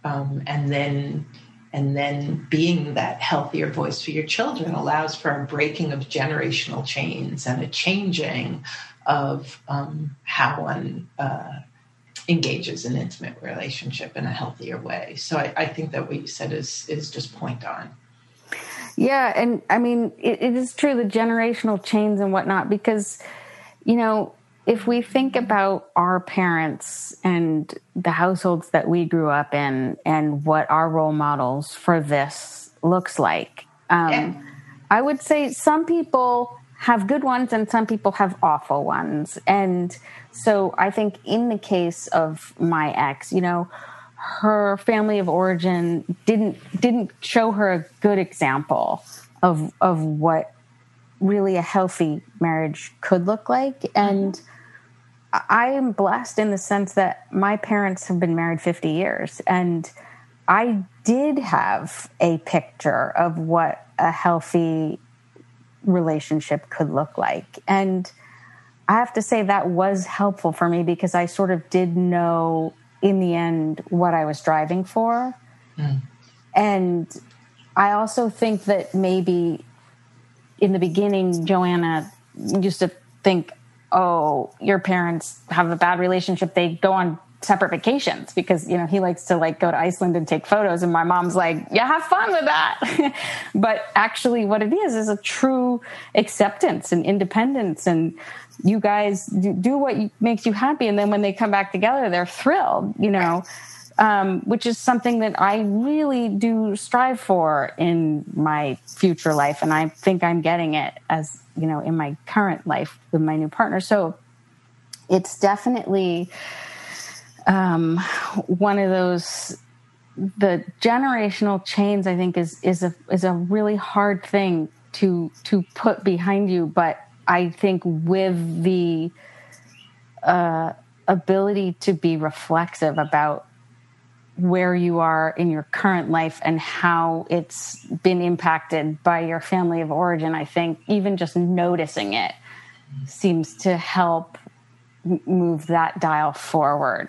Speaker 5: um, and then and then being that healthier voice for your children allows for a breaking of generational chains and a changing of um, how one uh, engages in intimate relationship in a healthier way. So I, I think that what you said is is just point on.
Speaker 4: Yeah, and I mean, it, it is true, the generational chains and whatnot, because, you know, if we think about our parents and the households that we grew up in and what our role models for this looks like, um, yeah. I would say some people have good ones and some people have awful ones. And so I think in the case of my ex, you know, her family of origin didn't didn't show her a good example of of what really a healthy marriage could look like. And I am blessed in the sense that my parents have been married fifty years, and I did have a picture of what a healthy relationship could look like. And I have to say that was helpful for me because I sort of did know in the end what I was striving for. Mm. And I also think that maybe in the beginning, Joanna used to think, oh, your parents have a bad relationship. They go on separate vacations because, you know, he likes to like go to Iceland and take photos. And my mom's like, yeah, have fun with that. But actually what it is, is a true acceptance and independence. And you guys do what makes you happy. And then when they come back together, they're thrilled, you know, um, which is something that I really do strive for in my future life. And I think I'm getting it as, you know, in my current life with my new partner. So it's definitely um, one of those, the generational chains, I think is, is a, is a really hard thing to, to put behind you. But I think with the uh, ability to be reflexive about where you are in your current life and how it's been impacted by your family of origin, I think even just noticing it seems to help move that dial forward.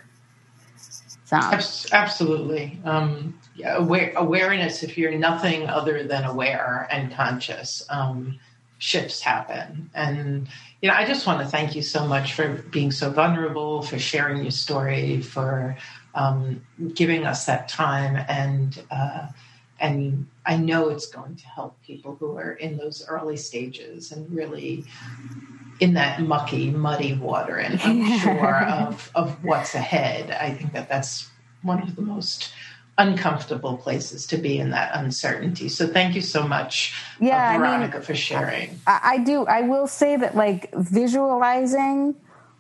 Speaker 4: So.
Speaker 5: Absolutely. Um, yeah, aware, awareness, if you're nothing other than aware and conscious, um, shifts happen. And, you know, I just want to thank you so much for being so vulnerable, for sharing your story, for um, giving us that time. And, uh, and I know it's going to help people who are in those early stages and really in that mucky, muddy water and unsure of, of what's ahead. I think that that's one of the most uncomfortable places to be in that uncertainty. So thank you so much,
Speaker 4: yeah,
Speaker 5: uh, Veronica,
Speaker 4: I mean,
Speaker 5: for sharing.
Speaker 4: I, I do. I will say that, like, visualizing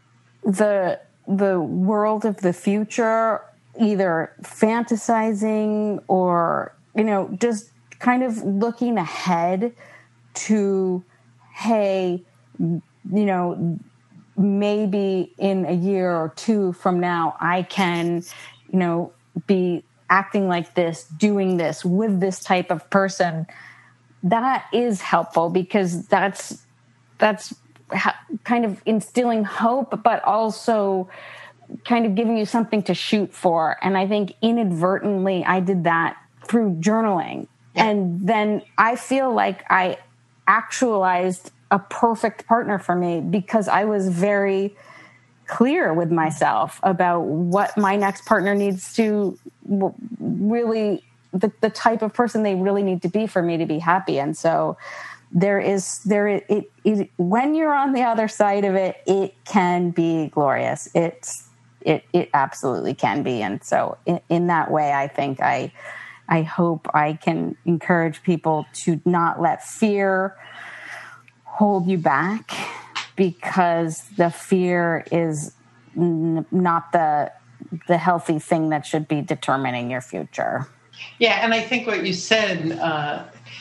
Speaker 4: the the world of the future, either fantasizing or, you know, just kind of looking ahead to, hey, you know, maybe in a year or two from now, I can, you know, be acting like this, doing this with this type of person. That is helpful because that's, that's ha- kind of instilling hope, but also kind of giving you something to shoot for. And I think inadvertently I did that through journaling. Yeah. And then I feel like I actualized a perfect partner for me because I was very clear with myself about what my next partner needs to really, the, the type of person they really need to be for me to be happy. And so there is, there, it, it, when you're on the other side of it, it can be glorious. It's, it, it absolutely can be. And so in, in that way, I think I, I hope I can encourage people to not let fear hold you back, because the fear is n- not the the healthy thing that should be determining your future.
Speaker 5: Yeah, and I think what you said, uh,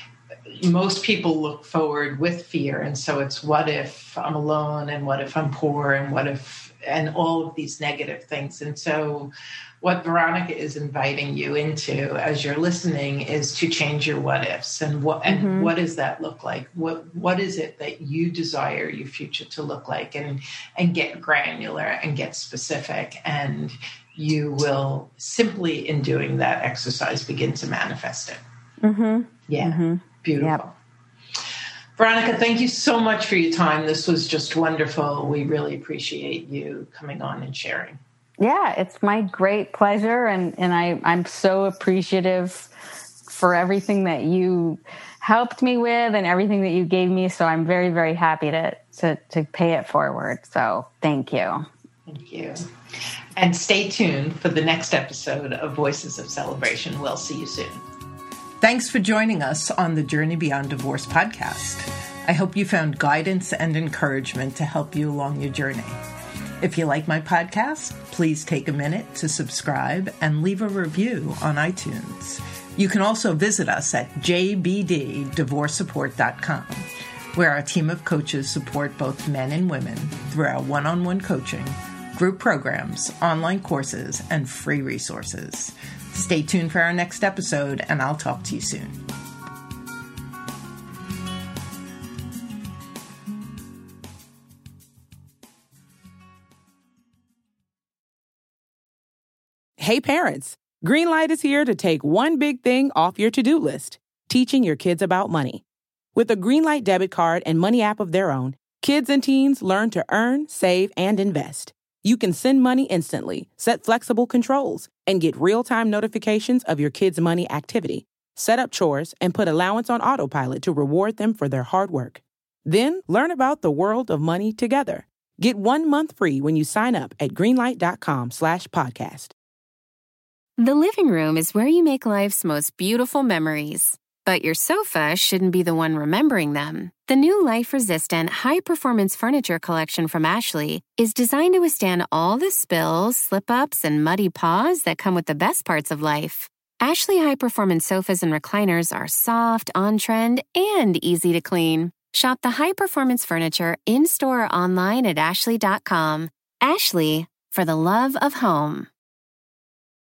Speaker 5: most people look forward with fear, and so it's what if I'm alone, and what if I'm poor, and what if, and all of these negative things. And so what Veronica is inviting you into as you're listening is to change your what ifs. And what and mm-hmm. what does that look like? What what is it that you desire your future to look like? And and get granular and get specific and you will simply in doing that exercise begin to manifest it.
Speaker 4: Mm-hmm.
Speaker 5: Yeah.
Speaker 4: Mm-hmm.
Speaker 5: Beautiful.
Speaker 4: Yep.
Speaker 5: Veronica, thank you so much for your time. This was just wonderful. We really appreciate you coming on and sharing.
Speaker 4: Yeah, it's my great pleasure. And, and I, I'm so appreciative for everything that you helped me with and everything that you gave me. So I'm very, very happy to, to, to pay it forward. So thank you.
Speaker 5: Thank you. And stay tuned for the next episode of Voices of Celebration. We'll see you soon.
Speaker 3: Thanks for joining us on the Journey Beyond Divorce podcast. I hope you found guidance and encouragement to help you along your journey. If you like my podcast, please take a minute to subscribe and leave a review on iTunes. You can also visit us at j b d divorce support dot com, where our team of coaches support both men and women through our one-on-one coaching, group programs, online courses, and free resources. Stay tuned for our next episode, and I'll talk to you soon.
Speaker 1: Hey parents, Greenlight is here to take one big thing off your to-do list, teaching your kids about money. With a Greenlight debit card and money app of their own, kids and teens learn to earn, save, and invest. You can send money instantly, set flexible controls, and get real-time notifications of your kids' money activity. Set up chores and put allowance on autopilot to reward them for their hard work. Then learn about the world of money together. Get one month free when you sign up at greenlight.com slash podcast.
Speaker 2: The living room is where you make life's most beautiful memories. But your sofa shouldn't be the one remembering them. The new life-resistant, high-performance furniture collection from Ashley is designed to withstand all the spills, slip-ups, and muddy paws that come with the best parts of life. Ashley high-performance sofas and recliners are soft, on-trend, and easy to clean. Shop the high-performance furniture in-store or online at ashley dot com. Ashley, for the love of home.